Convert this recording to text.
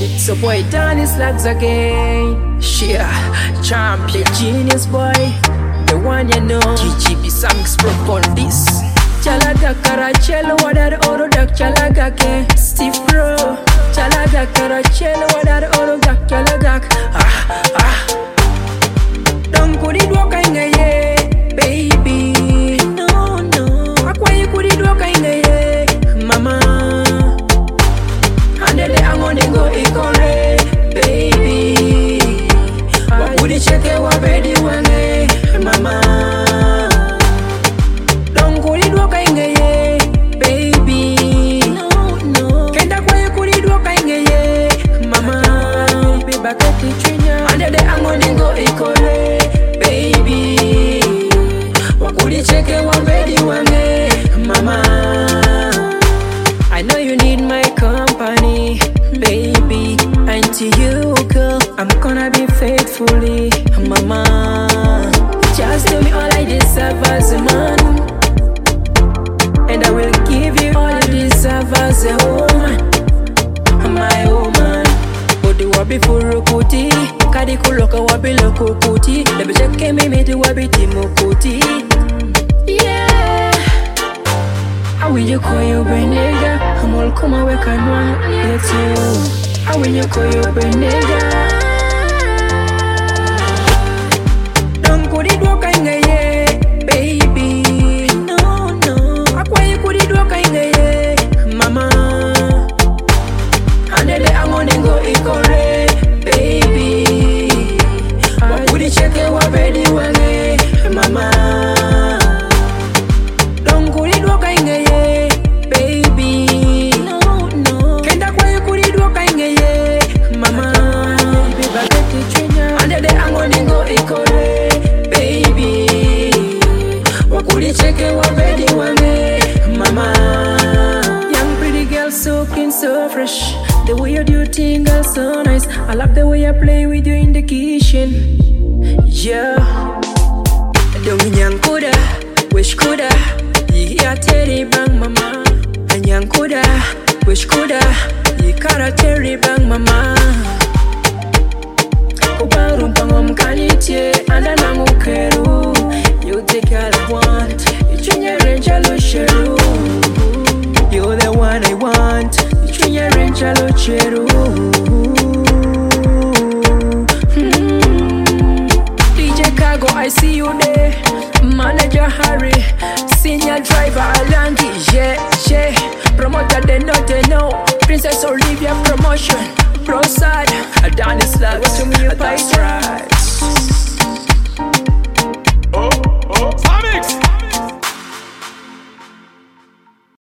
So boy, Danny Slags again. Shia, champion, genius boy. The one you know. GGB songs broke on this. Chalaga Caracel, what are all that Chalaga? Steve Pro. Chalaga Caracel, what are all that Chalaga? Don't put it walking away, baby. No, no. Why you put it walking away, mama? And then I'm gonna go ikore, baby. What would you check it? What baby one day, mama? Don't put it walking away, baby. No, no. Can't I why you put it walking away, mama? Be back at the train, and then I'm gonna go ikore. Check it one ready one day, mama. I know you need my company, baby. And to you, girl, I'm gonna be faithfully, mama. Just tell me all I deserve as a man, and I will give you all you deserve as a woman, my woman. Odi wabi furukuti, kadi kuloka wabi lokukuti. Lebi cheke mimi di wabi timukuti. Yeah, I will you call you Benega. I'm all come away can one let you. I will you call you Benega. Don't put it walking away, baby. No, no. Why you put it walking away, mama? And then I'm gonna go ikore, baby. Why would you check it? What ready one day, mama? So fresh, the way you do your thing, girl, so nice. I love the way I play with you in the kitchen. Yeah, don't yang kuda, wish kuda, ya teri bang mama. And yang kuda, wish kuda, ya kara teri bang mama. Kubarum pangom kanite, anda nangu keru. You take all I want, you change range alo sheru. You're the one I want. You're range alo cheru. DJ Cargo, I see you there. Manager Harry, senior driver Alangi, yeah. Promoter they know. Princess Olivia promotion. Pro side, Danny Slags, that's right.